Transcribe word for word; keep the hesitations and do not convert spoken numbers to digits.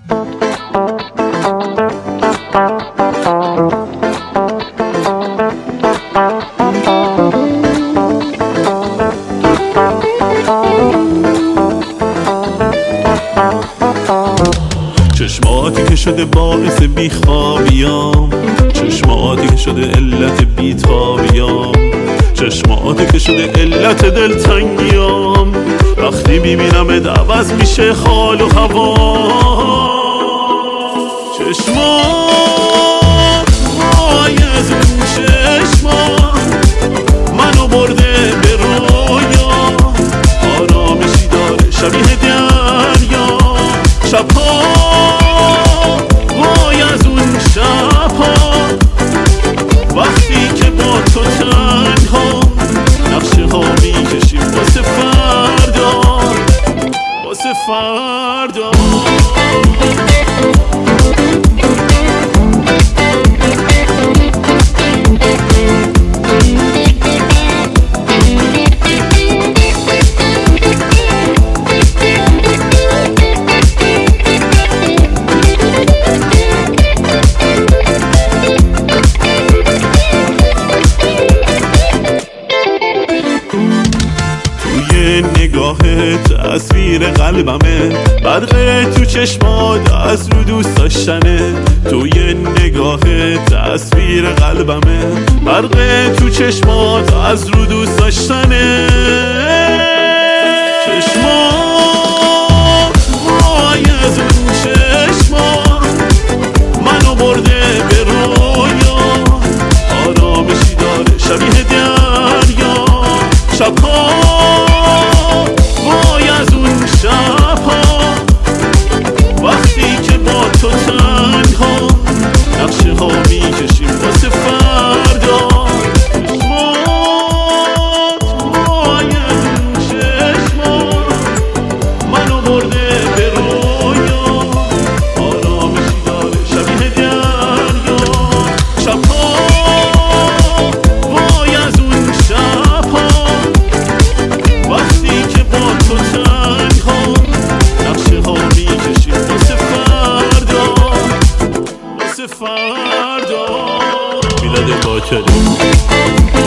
چشماتی که شده باعث بیخوابیام، چشماتی که شده علت بیتابیام، چشماتی که شده علت دلتنگیام. وقتی میبینمت عوض میشه حال و هوا. چشمات وای از اون چشمات منو برده به رویا، آرامشی داره شبیه دریا. شبها وای از اون شبها وقتی که با تو تنها نقشه ها میکشیم واسه فردا، واسه فردا. نگاهت تصویر قلبمه، برقه تو چشمات از رو دوست داشتنه. توی نگاهت تصویر قلبمه، برقه تو چشمات از رو دوست داشتنه. چشمات وای از اون چشمات منو برده به رویا، آرامشی داره شبیه دریا. شبها وای از اون شبها وقتی که با تو تنها نقشه ها میکشیم واسه فردا. چشمات وای از اون چشمات منو برده به رویا، آرامشی داره شبیه دریا. شبها وای از اون شبها وقتی که با تو تنها نقشه ها میکشیم واسه فردا، واسه فردا. میلاد باکری.